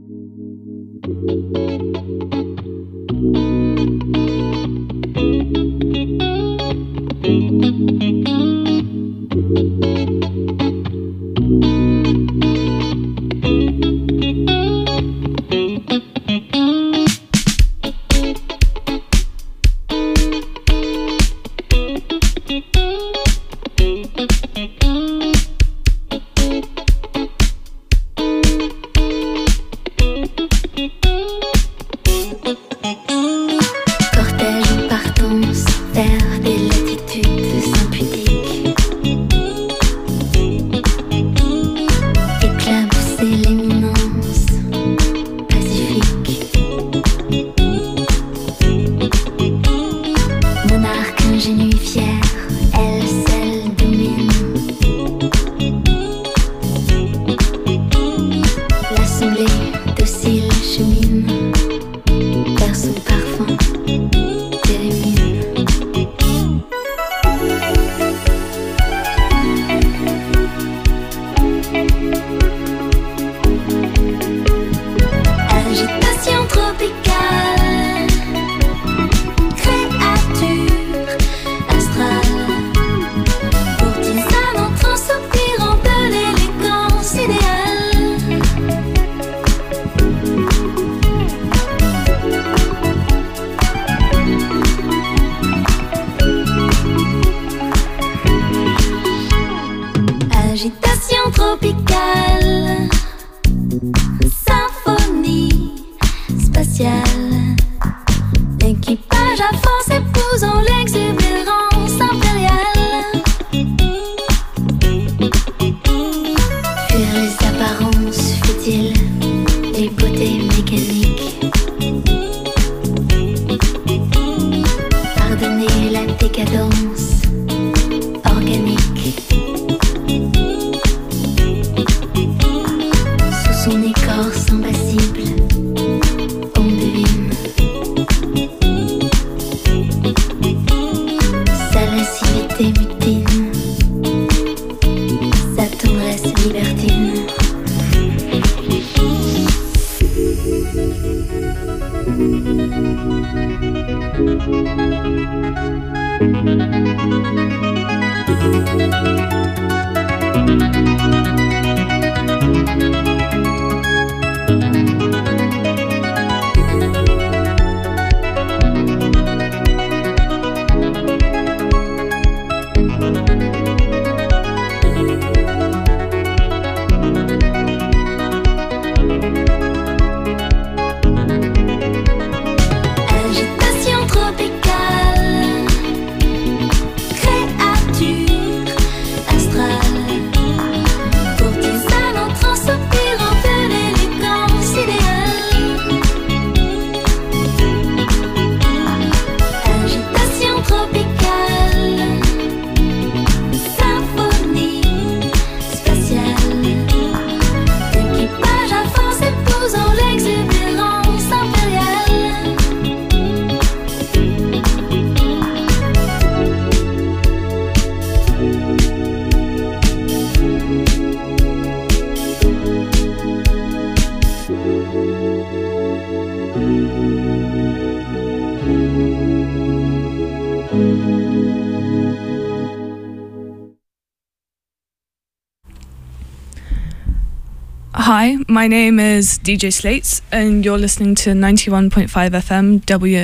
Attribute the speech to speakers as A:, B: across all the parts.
A: Hi, my name is DJ Slates, and you're listening to 91.5 FM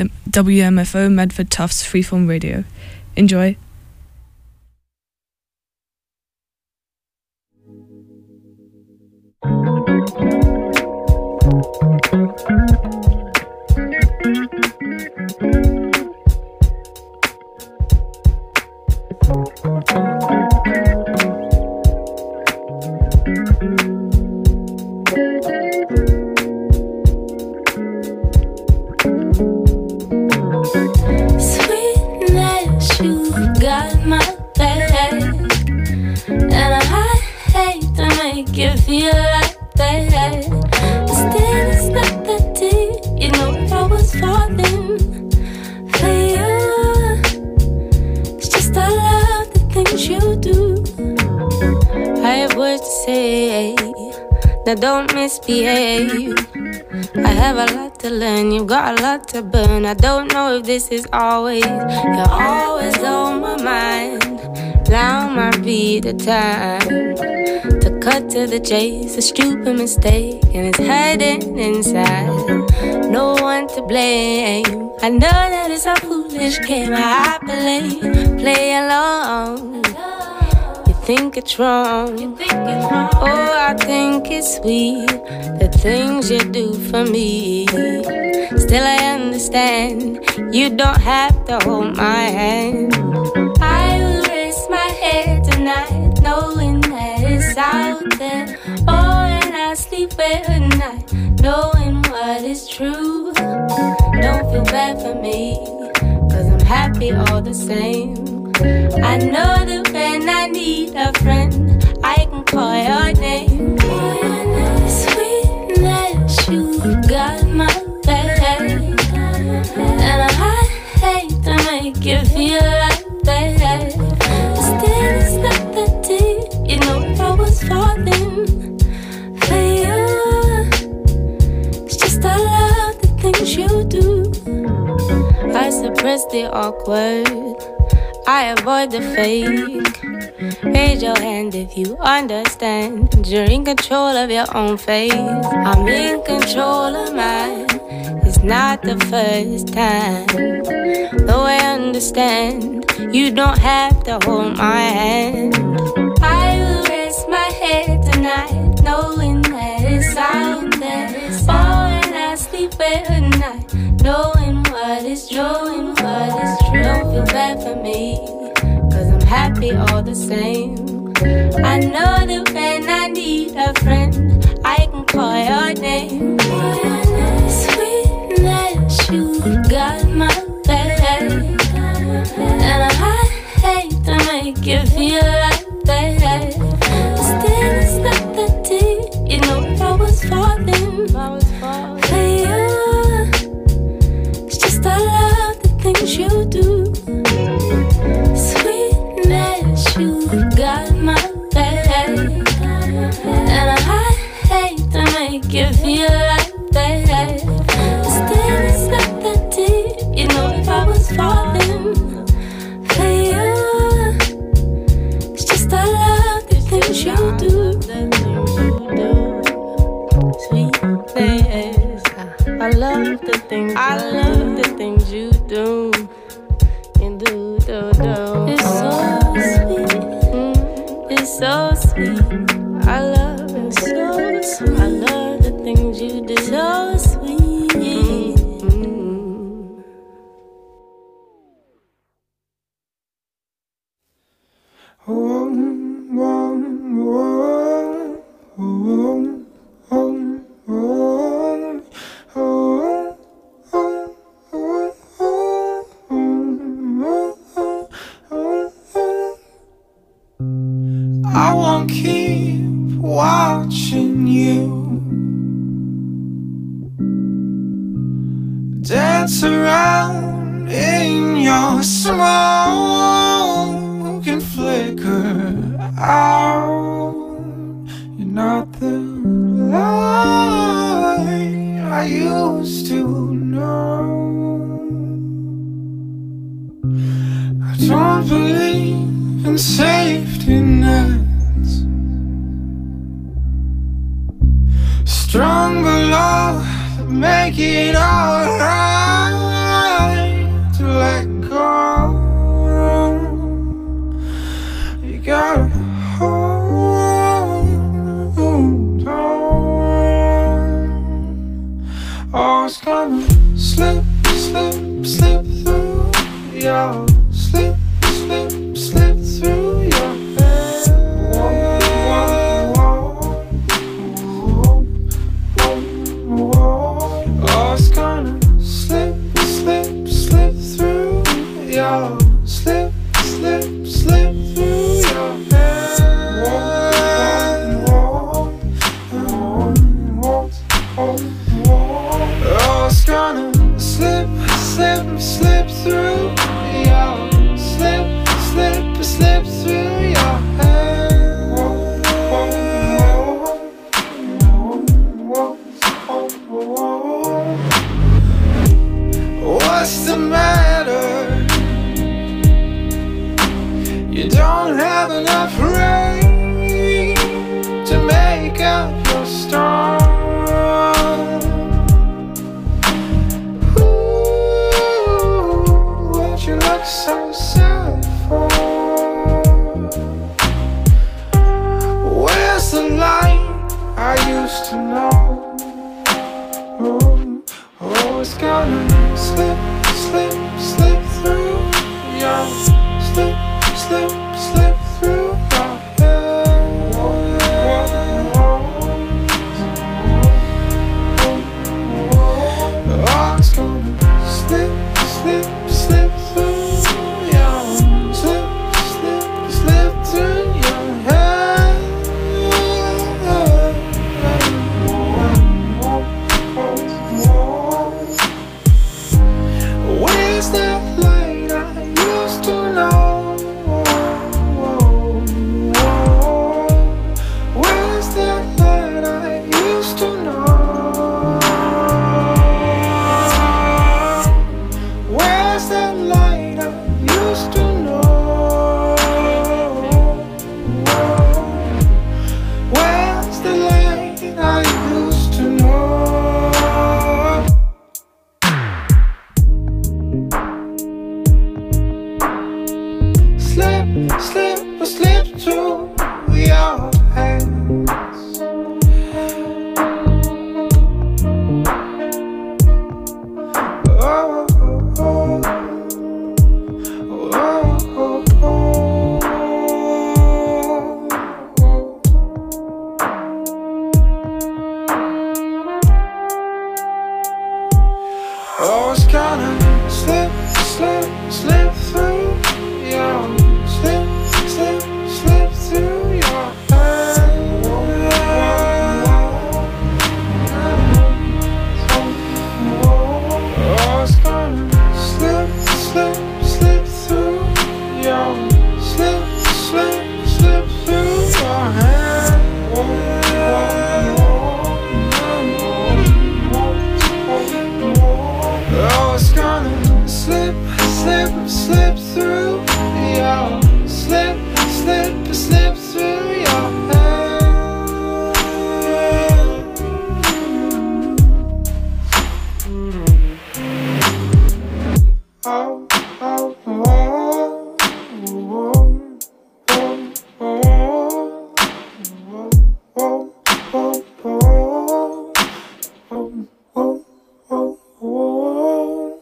A: WMFO Medford Tufts Freeform Radio. Enjoy.
B: Don't misbehave. I have a lot to learn, you've got a lot to burn. I don't know if this is always. You're always on my mind. Now might be the time to cut to the chase. A stupid mistake and it's hiding inside. No one to blame. I know that it's a foolish game I play along. You think it's wrong. Oh, I think it's sweet, the things you do for me. Still I understand, you don't have to hold my hand. I will raise my head tonight, knowing that it's out there. Oh, and I sleep at night, knowing what is true. Don't feel bad for me, 'cause I'm happy all the same. I know that when I need a friend, I can call your name. Sweetness, you got my back, and I hate to make you feel like that. Still, it's not that deep. You know I was falling for you. It's just I love the things you do. I suppress the awkward, I avoid the fake. Raise your hand if you understand. You're in control of your own fate. I'm in control of mine. It's not the first time. Though I understand, you don't have to hold my hand. I will rest my head tonight, knowing that it's out there. Oh, and I sleep at night, knowing what is true. Don't feel bad for me, 'cause I'm happy all the same. I know that when I need a friend, I can call your name. Sweetness, you got my back, and I hate to make you feel like that. Still, it's not that deep. You know I was falling for you. It's just I love the things you do. Sweetness, you got my back, and I hate to make you feel like that. Still, it's not that deep. You know if I was falling for you. It's just I love the things you do. Sweetness, I love the things you do. It's so sweet. It's so sweet. I love it. So sweet. I love the things you do. So sweet.
C: I won't keep watching you dance around in your smoke and flicker out. You're not the light I used to know. I don't believe in safety nets. Stronger love, make it alright to let go. You gotta hold on. Oh, it's gonna slip, slip, slip through your slip, slip, slip through your head. Oh, it's gonna slip, used to know. Oh, oh, it's gonna slip, slip, slip through your, slip, slip, slip through your head. Oh, it's gonna slip, slip, slip through your, slip, slip, slip through your head. Where's that light I used to know? Where's that light I used to know? Where's that light I used to know? Where's the light I used to know? Slip, slip, slip through your hands. Oh, oh, oh, oh, oh, oh. Oh, it's gonna slip, slip, slip through your, slip, slip, slip through your hands. Oh, it's gonna slip, slip, slip through your, slip, slip, slip through your hands. Oh, it's gonna slip, slip, slip through your, slip, slip, slip through your hands. Oh, oh, oh, oh, oh, oh, oh, oh, oh, oh, oh, oh, oh.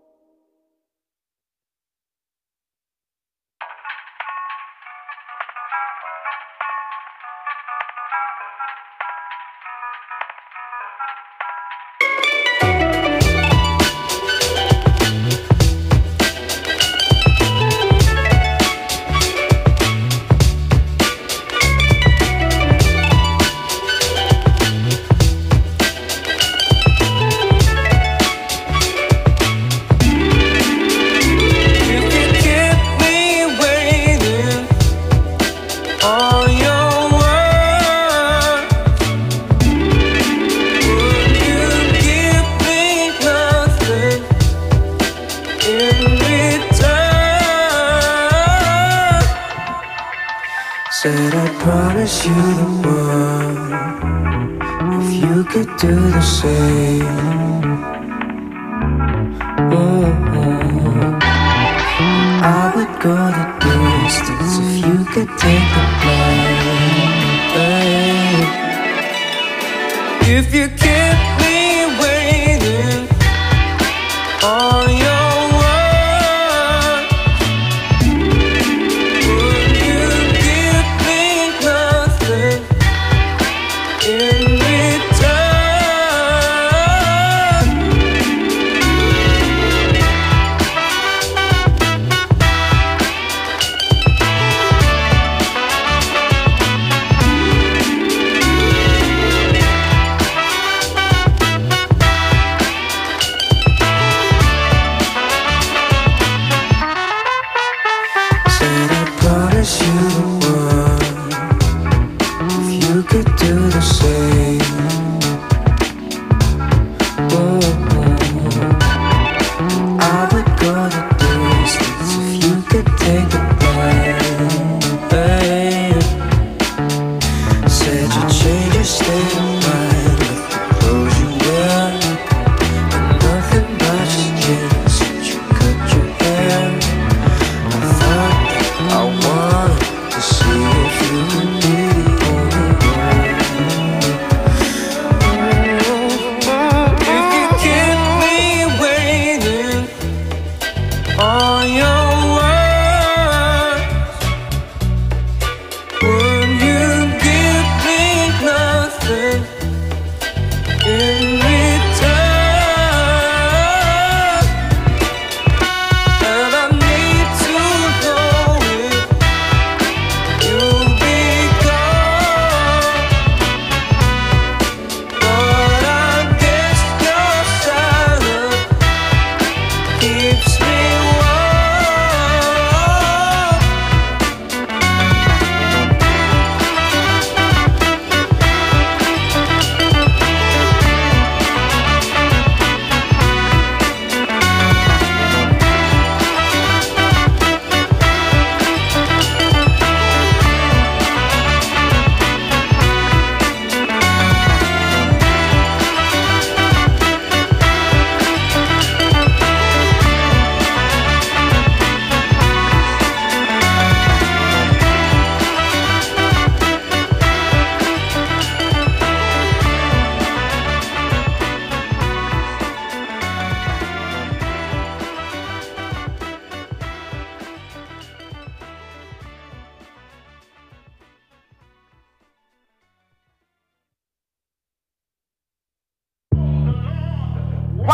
D: Said I promise you the world if you could do the same. I would go the distance if you could take the blame. If you kept me waiting on your word, would you give me nothing in return?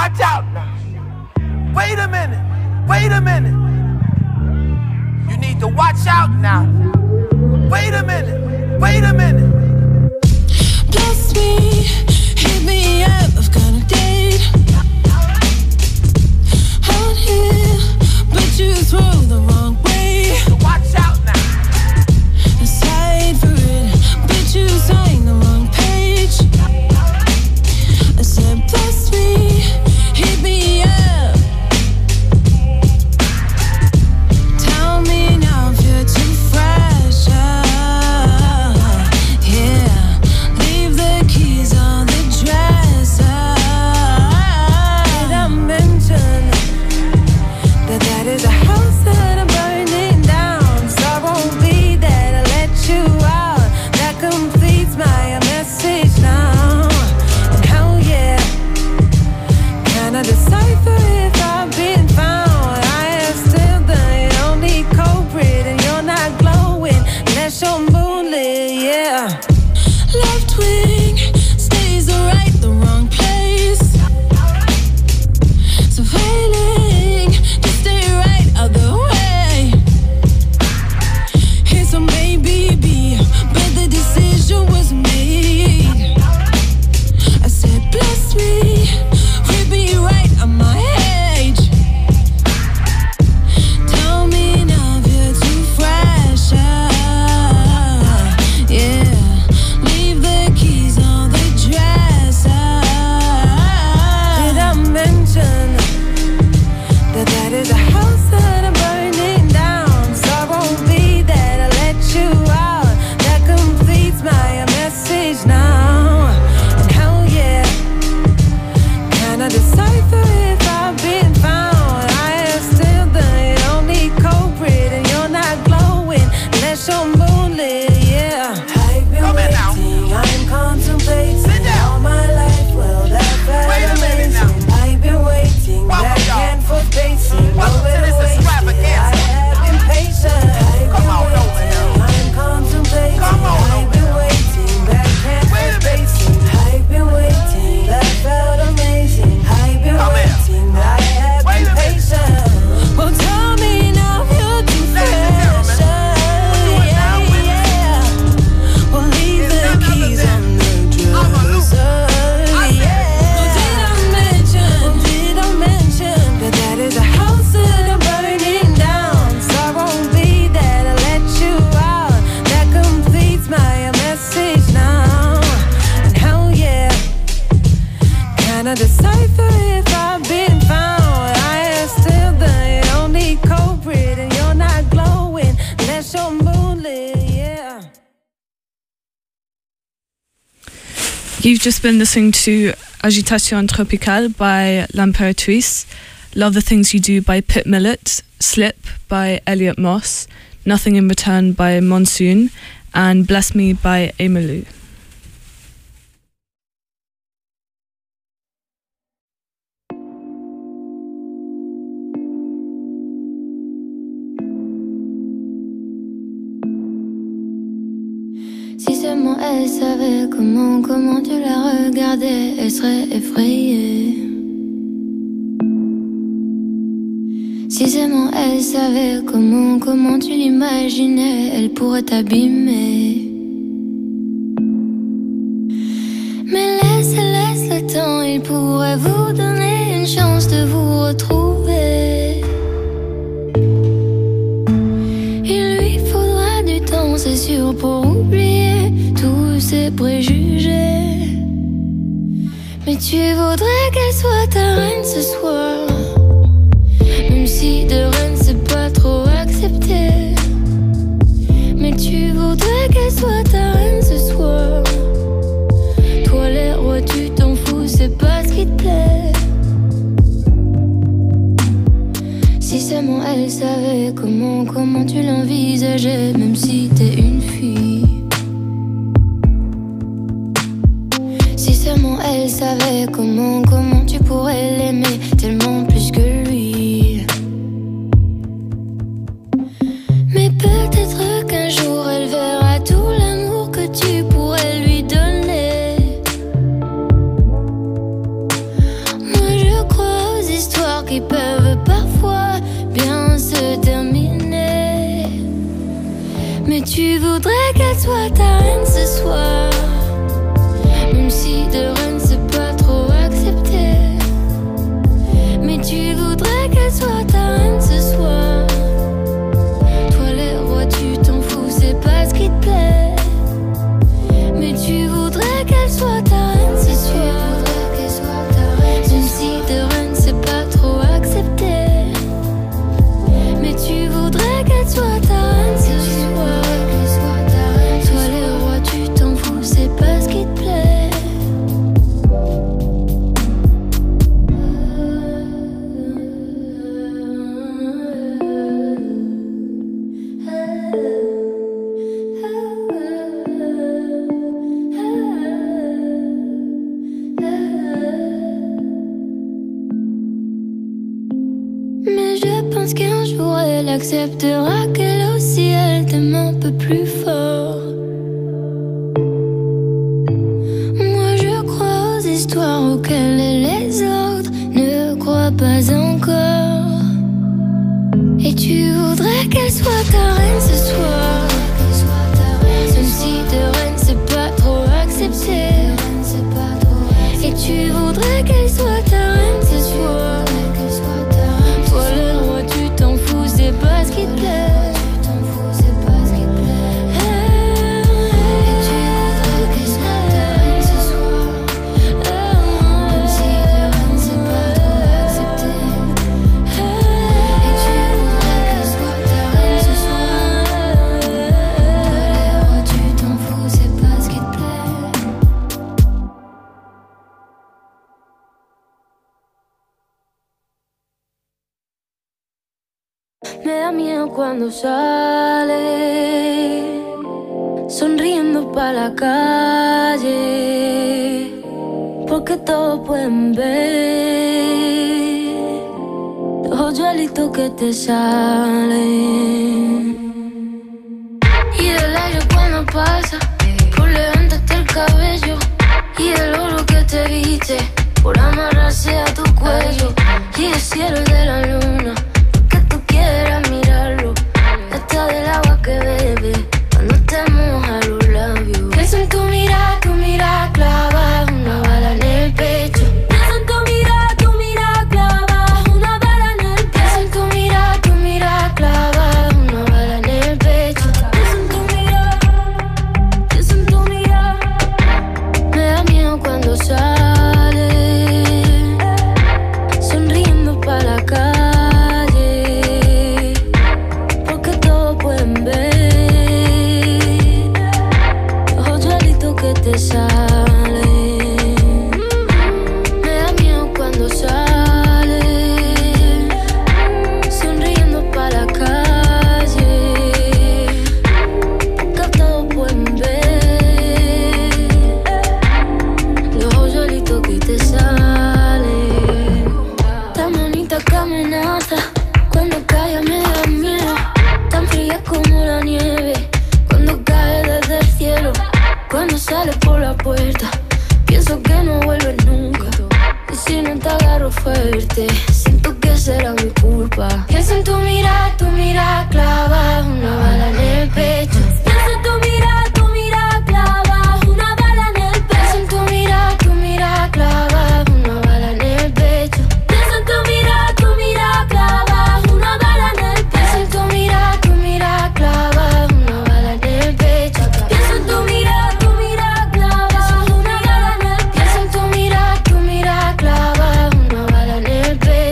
C: watch out now. Wait a minute, wait a minute. You need to watch out now. Wait a minute, wait a minute.
E: Bless me, hit me up, I've got a date out here, but you throw the wrong way.
C: Watch out now.
E: Aside for it, but you signed the wrong page. I said, bless me, hit me up. Tell me now if you're too fresh. Yeah, leave the keys on the dresser. Did I mention that is a house that I'm burning down? So I won't be there to let you out. That completes my message now. And hell yeah, can I decipher if I've been found? I am still the only culprit, and you're not glowing unless you're moonlit, yeah. Left wing stays the right, the wrong place. So failing to stay right out the way. Here's a maybe be, but the decision was made. I said, bless me, rip me right on my age. Tell me now if you're too fresh. Yeah, leave the keys on the dresser. Did I mention that is a house that I'm burning down? So I won't be there to let you out. That completes my message now. And hell yeah, can I decipher if I've been found? I am still the only culprit, and you're not glowing unless you're moonlit, yeah. I've been
C: Come in now.
E: waiting, I'm contemplating
C: Sit down.
E: all my life. Well, that
C: Wait a minute
E: amazing. I've been waiting,
C: Welcome,
E: back
C: y'all.
E: and forth pacing.
C: Welcome to this extravaganza.
E: I have been patient. I've
C: Come
E: been
C: on over
E: waiting,
C: here.
E: I'm contemplating.
C: Come on
E: I've
C: over
E: been
C: here.
E: waiting, back and
C: Wait a
E: forth
C: minute.
E: pacing. I've been waiting, that felt amazing. I've been
C: Come here.
E: waiting, I have
C: Wait
E: been
C: a minute.
E: patient. Well, tell me now if you're too
C: Ladies and
E: fresh.
C: gentlemen, we're doing now with
E: Yeah. Well, leave
C: It's
E: the
C: none other
E: keys
C: than
E: on the
C: Amalou.
E: dresser.
C: I said,
E: Yeah. Well, did I mention that is a house that I'm burning down? So I won't be there to let you out. That completes my message now. And hell yeah, can I decipher if I've been found? I am still the only culprit, and you're not glowing unless you're moonlit, yeah.
A: You've just been listening to Agitation Tropicale by L'Impératrice, Love the Things You Do by Pit Millet, Slip by Elliot Moss, Nothing in Return by Monsoon, and Bless Me by Amalou.
B: Si seulement elle savait comment tu la regardais, elle serait effrayée. Si seulement elle savait comment tu l'imaginais, elle pourrait t'abîmer. Mais laisse le temps, il pourrait vous donner une chance de vous retrouver. Il lui faudra du temps, c'est sûr, pour oublier tous ses préjugés. Mais tu voudrais qu'elle soit ta reine ce soir, même si de reine c'est pas trop accepté. Mais tu voudrais qu'elle soit ta reine ce soir. Toi les rois tu t'en fous, c'est pas ce qui te plaît. Si seulement elle savait comment tu l'envisageais, même si t'es une fille. Si seulement elle savait comment tu pourrais l'aimer tellement plus que lui. Mais peut-être qu'un jour elle verra tout l'amour que tu pourrais lui donner. Moi je crois ce soir. Même si de rien c'est pas trop accepté, mais tu voudrais qu'elle soit ta reine ce soir. Toi les rois tu t'en fous, c'est pas ce qui te plaît, mais tu voudrais qu'elle soit ta reine ce soir. Même si de rien c'est pas trop accepté, mais tu voudrais qu'elle soit ta reine ce soir. Toi les rois tu t'en fous, c'est pas ce qui te plaît. Mais je pense qu'un jour elle acceptera qu'elle aussi elle t'aime un peu plus fort. Moi je crois aux histoires auxquelles les autres ne croient pas encore. Et tu voudrais qu'elle soit ta reine ce soir. Même si de reine c'est pas trop accepté, et tu voudrais qu'elle soit ta reine ce soir. Toi le roi tu t'en fous, c'est pas ce qui te plaît. Et tu voudrais qu'elle soit ta reine ce soir. Même si de reine c'est pas trop accepté, et tu voudrais qu'elle soit ta reine ce soir. Toi le roi tu t'en fous, c'est pas ce qui te plaît. Me da miedo cuando sale sonriendo pa' la calle, porque todos pueden ver los hoyuelitos que te salen. Y el aire cuando pasa por levantarte el cabello, y el oro que te viste por amarrarse a tu cuello, y el cielo de la luna quieras mirarlo, hasta del agua que bebe cuando te moja los labios. Pienso en tu mirada clava una bala en el pecho. Pienso en tu mirada clava una bala en el pecho. Pienso en tu mirada clava una bala en el pecho. Pienso en tu mirada. Me da miedo cuando sale sonriendo pa' la calle, te sale. Me da miedo cuando sale sonriendo pa' la calle, porque todos pueden ver los hoyuelitos que te salen. Tan bonita que amenaza, cuando cae me da miedo, tan fría como la nieve cuando cae desde el cielo. Cuando sales por la puerta, pienso que no vuelves nunca. Y si no te agarro fuerte, siento que será mi culpa. Pienso en tu mirada clava una bala en el pecho. Pienso en tu mirada clava una bala en el pecho. Pienso en tu mirada clava una bala en el pecho. Pienso en tu mirada clava una bala en el pecho. Pienso en tu mirada clava una bala en el pecho. Pienso en tu mirada clava una bala en el pecho. Pienso en tu mirada clava una bala en el pecho.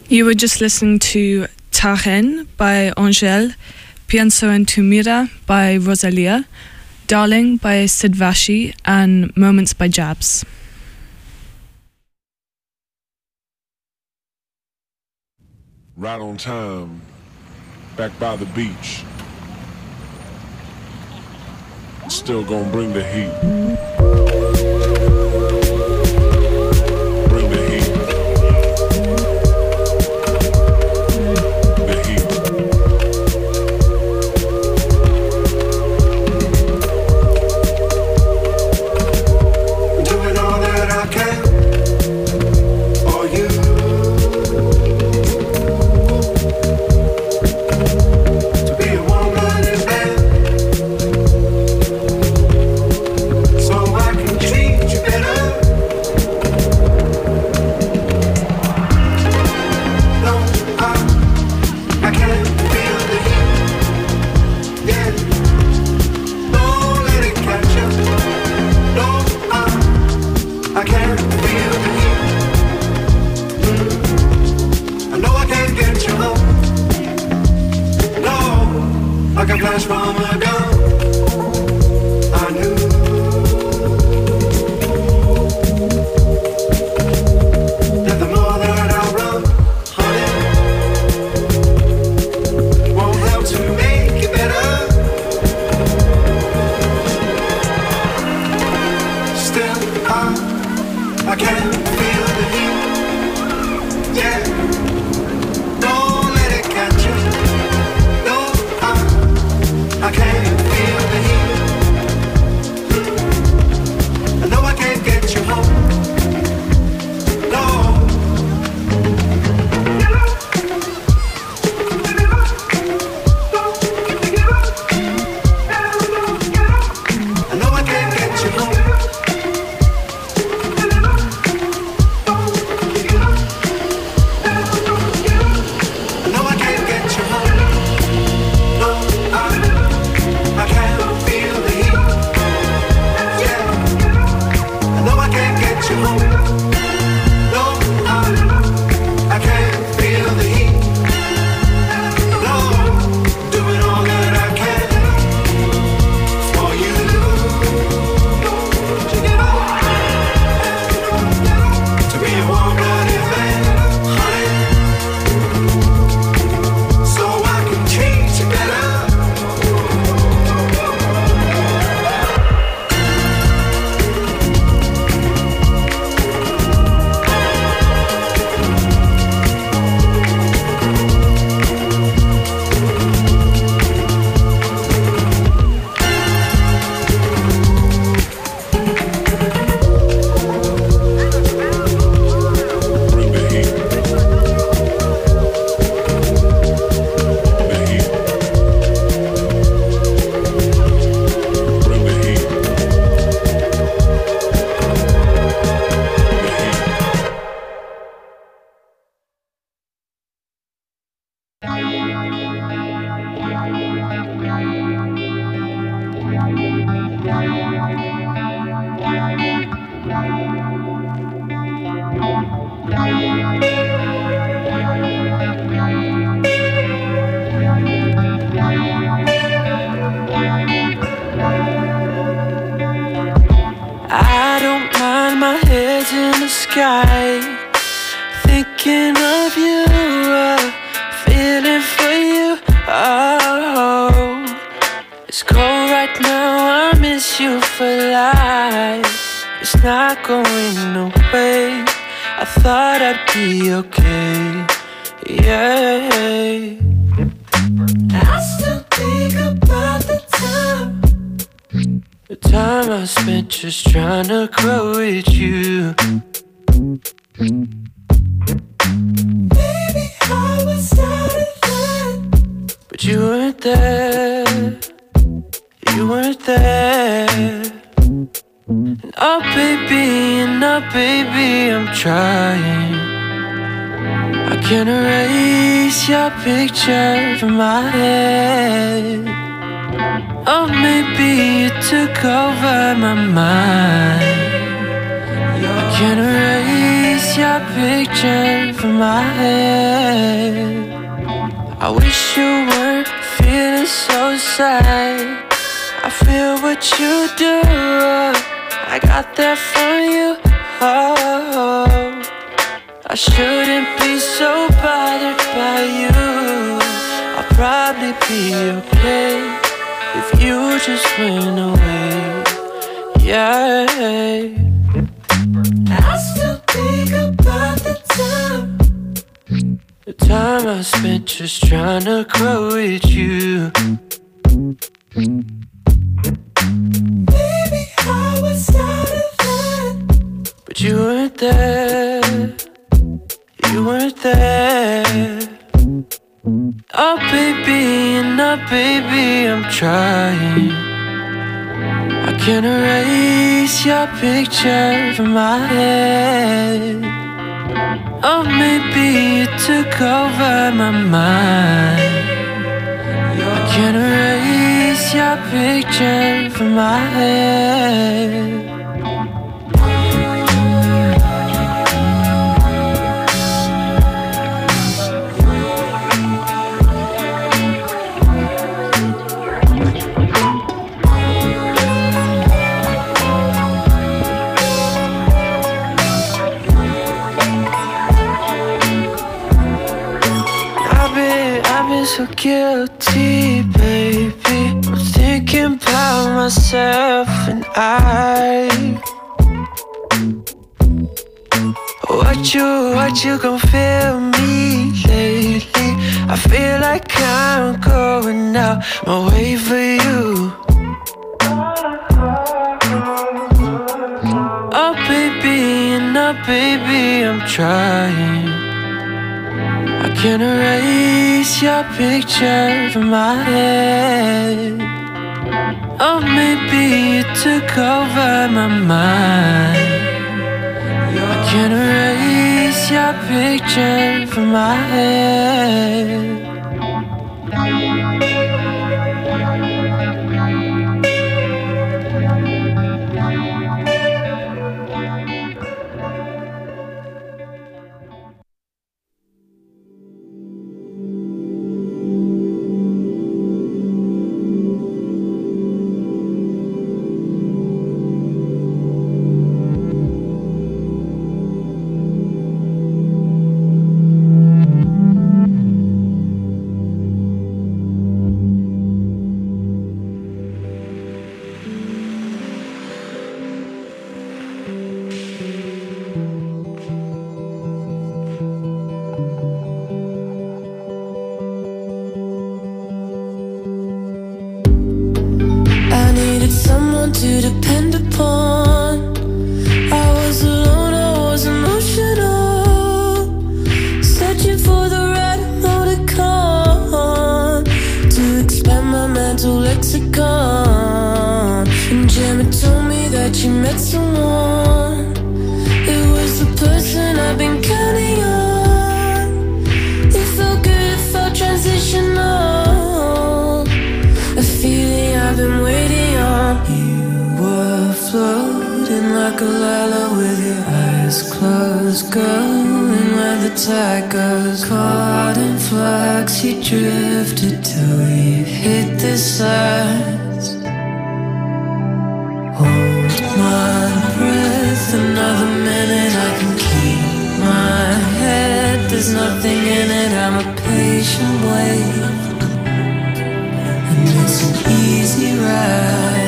A: You were just listening to Tajen by Angèle, Pienso en tu mira by Rosalia, Darling by Sid Vashi, and Moments by Jabs.
F: Right on time, back by the beach. Still gonna bring the heat. Bring the heat. The heat.
D: Doing all that I can for you. To be a woman in bed, so I can treat you better. No, I can't feel the heat. Yeah, don't let it catch you. No, I can't feel the heat. I know I can't get you home. No, like a flash from a gun. I knew that the more that I run, honey, won't help to make it better. Still, I can't feel the heat. Yeah, don't let it catch you. No, I can't feel the heat. I know I can't get you home. No. I know I can't get you home. I know I can't get you home. No, I can't feel the heat. Yeah, I know I can't get you home. No, I can't feel the heat. No, doing all that I can for you. To be a warm-blooded man, honey, so I can treat you better.
F: Bring the heat. The heat. Bring the heat. The heat.
E: I don't mind my head's in the sky, thinking of you, feeling for you. Oh, it's cold right now, I miss you for life. It's not going away. I thought I'd be okay. Yeah, I still think about the time I spent just trying to grow with you. Maybe I was out of line, but you weren't there. You weren't there. And oh baby, I'm trying. I can't erase your picture from my head. Oh, maybe you took over my mind. I can't erase
G: your picture from my head. I wish you weren't feeling so sad. I feel what you do, I got that from you. Oh, I shouldn't be so bothered by you. I'll probably be okay if you just went away. Yeah, I still think about the time I spent just trying to grow with you. Maybe I was out of line, but you weren't there. You weren't there. Oh baby, and oh baby, I'm trying. I can't erase your picture from my head. Oh, maybe you took over my mind. I can't erase your picture from my head. So guilty, baby. I'm thinking about myself and what you gon' feel me lately? I feel like I'm going out my way for you. Oh baby, and oh baby, I'm trying. I can't erase your picture from my head. Oh, maybe you took over my mind. I can't erase your picture from my head.
E: Someone to depend upon. I was alone, I was emotional, searching for the right emoticon to expand my mental lexicon. And Gemma told me that you met someone. It was the person I've been counting on. It felt good, it felt transitional, a feeling I've been waiting on. You were floating like a lila with your eyes closed, going where the tide goes. Caught in flux, you drifted till we hit the sides. Hold my breath another minute, I can keep my head. There's nothing in it, I'm a patient wave, and it's an easy ride.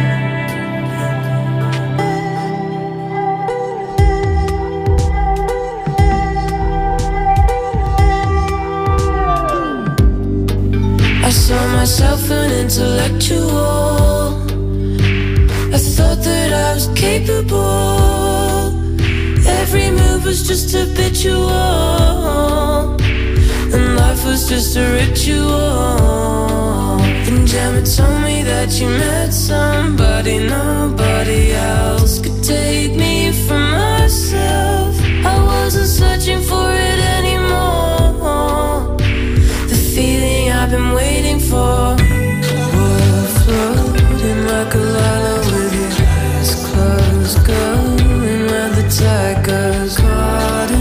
E: I saw myself an intellectual. I thought that I was capable. Every move was just habitual, and life was just a ritual. And Gemma told me that you met somebody nobody else could take me from myself. I wasn't searching for it anymore, the feeling I've been waiting for. We're floating like a lila with your eyes closed, going where the tide goes. Caught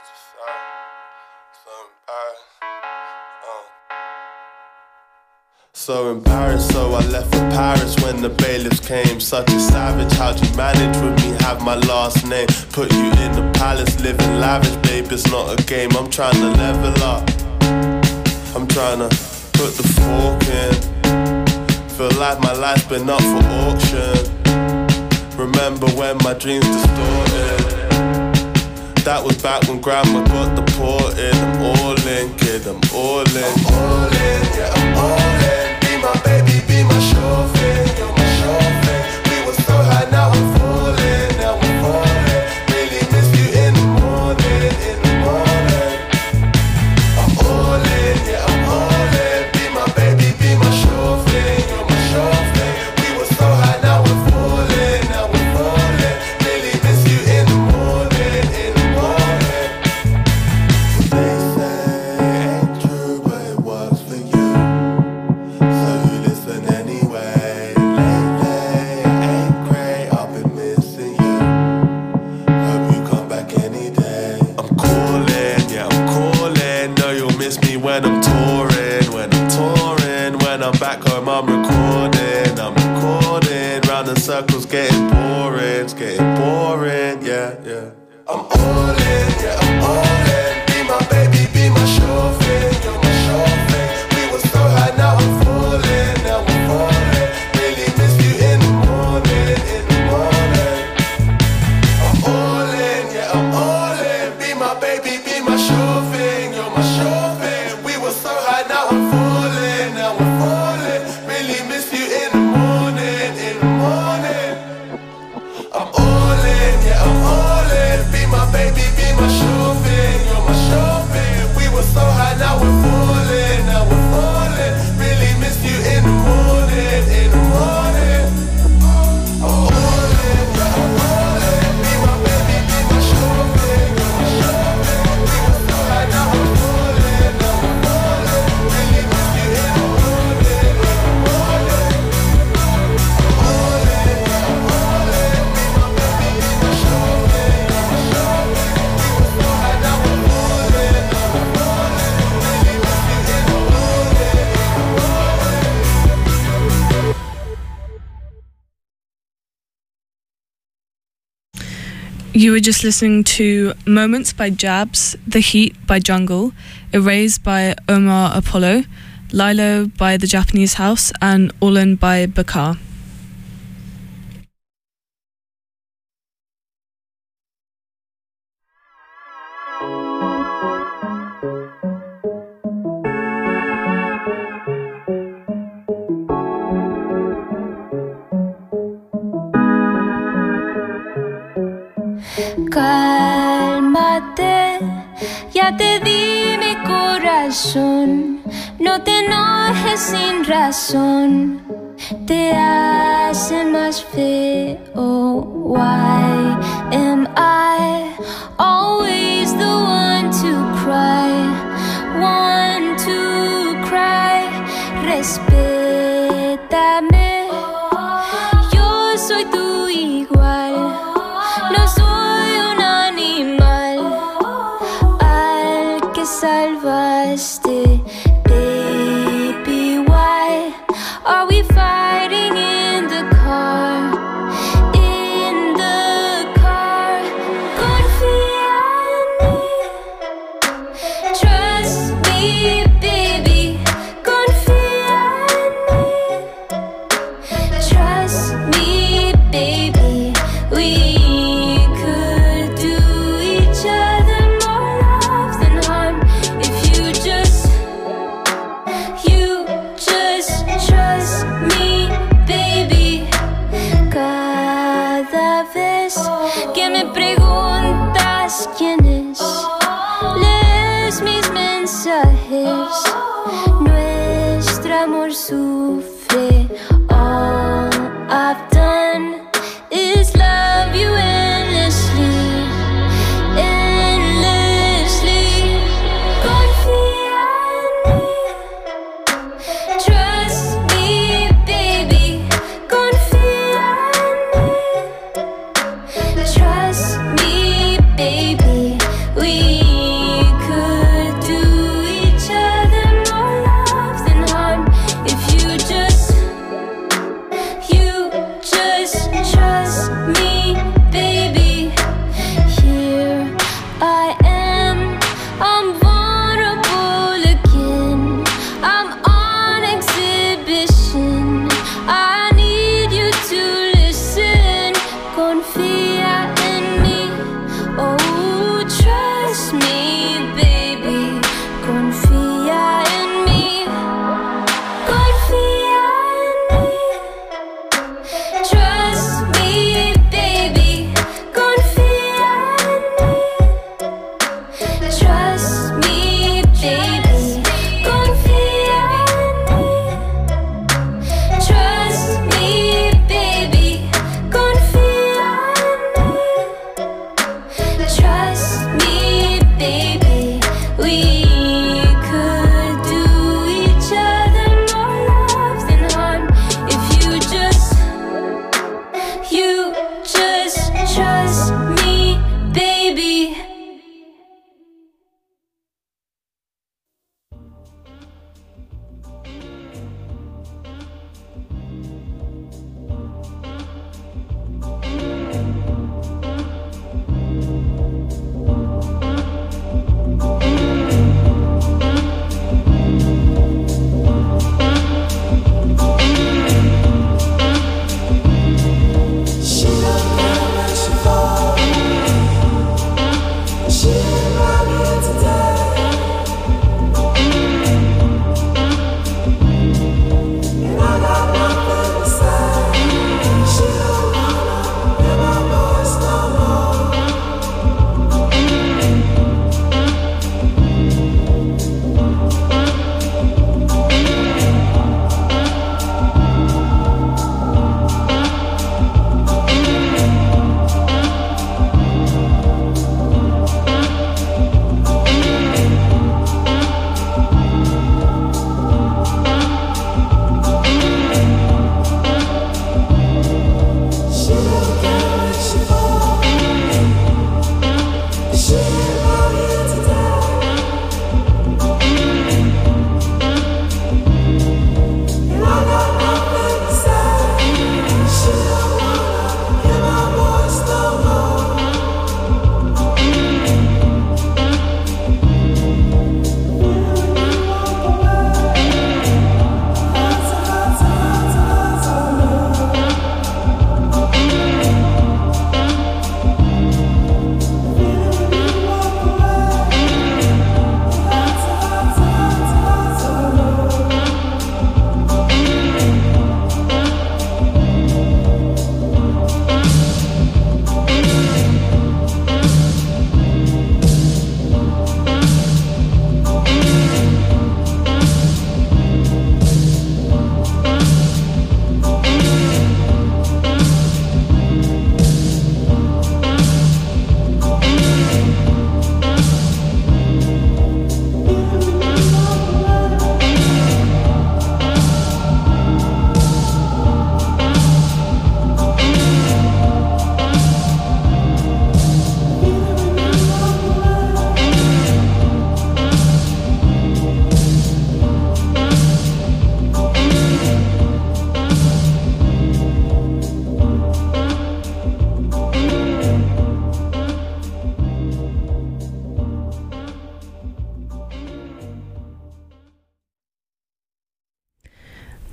H: So embarrassed, so I left for Paris when the bailiffs came. Such a savage, how'd you manage with me? Have my last name. Put you in the palace, living lavish, babe, it's not a game. I'm trying to level up, I'm trying to put the fork in. Feel like my life's been up for auction. Remember when my dreams distorted? That was back when grandma got deported. I'm all in, kid, I'm all in. I'm all in, yeah, I'm all in. Be my baby, be my chauffeur. You're my chauffeur. We were so high, now we're falling. Now we're falling. Really miss you in the morning, in the morning. I'm all in, yeah, I'm all in. Be my baby, be my chauffeur. You're my chauffeur. We were so high, now we're falling. Now we're falling. Really miss you in the morning, in the morning. They say it ain't true, but it works for you. So you listen anyway. Lately, it ain't great, I've been missing you. Hope you come back any day. I'm calling, yeah, I'm calling. Know you'll miss me when I'm touring. When I'm touring, when I'm back home, I'm recording. I'm recording. Round in circles, getting boring. It's getting boring, yeah, yeah. I'm all in, yeah, I'm all in. Be my baby, be my chauffeur. You're my chauffeur. We were so high, now we're falling. Now we're falling. Really miss you in the morning, in the morning. I'm all in, yeah, I'm all in. Be my baby, be my chauffeur. You're my chauffeur. We were so high, now we're falling. Now we're falling. Really miss you in the morning, in the morning. I'm all in, yeah, I'm all in. Be my baby, be my chauffeur. You're my chauffeur. We were so high, now we're falling. Now we're falling. Really miss you in the morning, in the morning. I'm all in, yeah, I'm all in. Be my baby, be my chauffeur. You're my chauffeur. We were so high, now we're falling. Now we're falling. Really miss you in the morning, in the morning. I'm all in, yeah, I'm all in. Be my baby, be my chauffeur. You're my chauffeur. We were so high, now we're falling. Now we're falling. Really miss you in the morning, in the morning.
A: You were just listening to Moments by Jabs, The Heat by Jungle, Erase by Omar Apollo, Lilo by The Japanese House, and All-In by Bakar.
B: Cálmate, ya te di mi corazón. No te enojes sin razón, te hace más feo. Why am I always the one to cry? One to cry. Respétame, yo soy tu igual. No soy un animal al que salvaste. Baby, why are we fighting in the car? In the car. Confía en mí. Trust me, baby. Confía en mí. Trust me, baby. We could do each other more love than harm if you just trust me, baby. Cada vez que me preguntas quién es, lees mis mensajes. Nuestro amor sufre. All I've done is love you endlessly, endlessly. Confía en mí. Trust me, baby. Confía en mí. Trust me, baby. We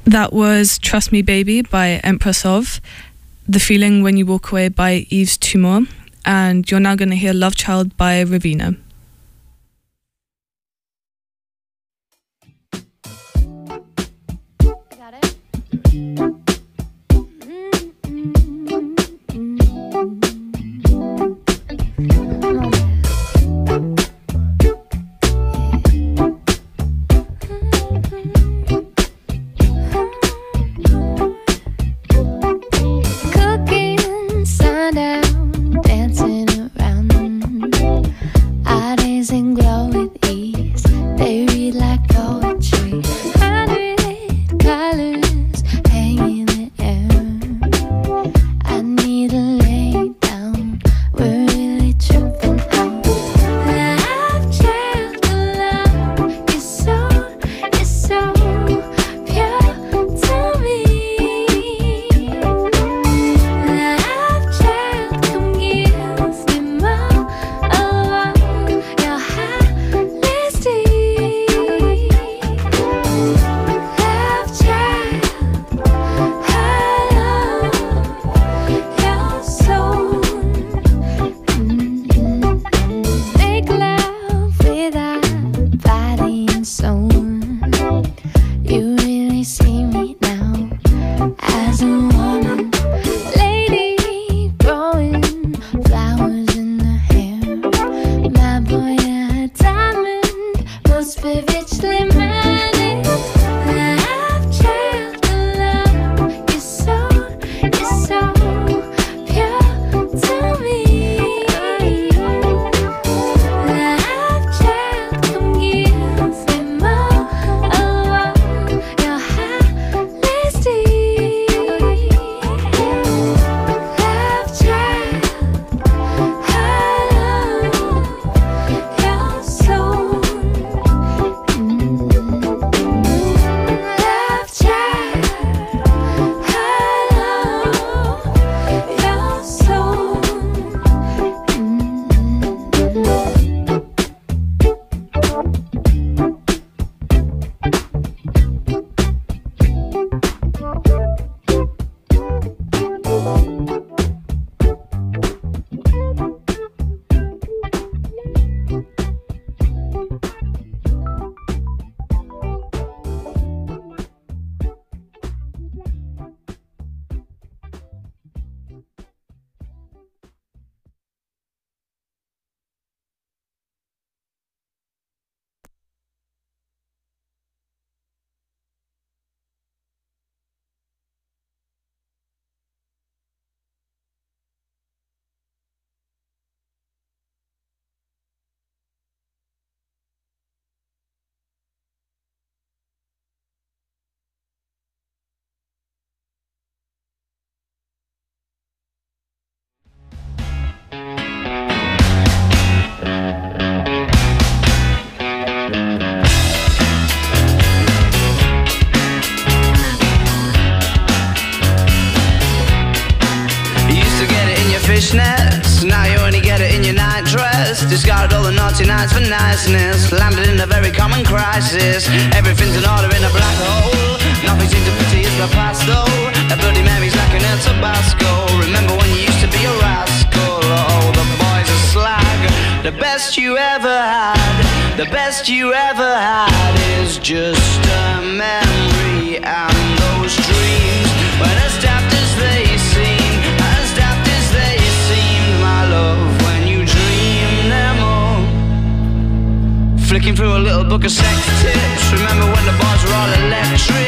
A: That was Trust Me Baby by Empress of, The Feeling When You Walk Away by Yves Tumor, and you're now going to hear Love Child by Raveena.
B: Got it?
I: Cooking, sundown, dancing around. Our days in glow with ease. They read like poetry. 100 colors hanging in the air. I need to lay down. We're really tripping out. Love child, love is so pure to me. Love child, come give me more of your honesty. Love child, I love your soul. Make love without body and soul. You really see me now as a woman, lady growing flowers in her hair. My boy, a diamond, most spiritually minded. Love child, love is so pure to me. Love child, come give me more of your honesty. Love child, I love your soul. Love child, I love your soul.
J: You used to get it in your fishnets, now you only get it in your night dress. Discarded all the naughty nights for niceness, landed in a very common crisis. Everything's in order in a black hole, nothing seems to pity is the past though. A Bloody Mary's like an El Tabasco. Remember when you used to be a rascal? Oh, the boys are slag. The best you ever had, the best you ever had is just a memory. And those dreams, when as daft as they seem, as daft as they seemed, my love, when you dream them all. Flicking through a little book of sex tips, remember when the bars were all electric?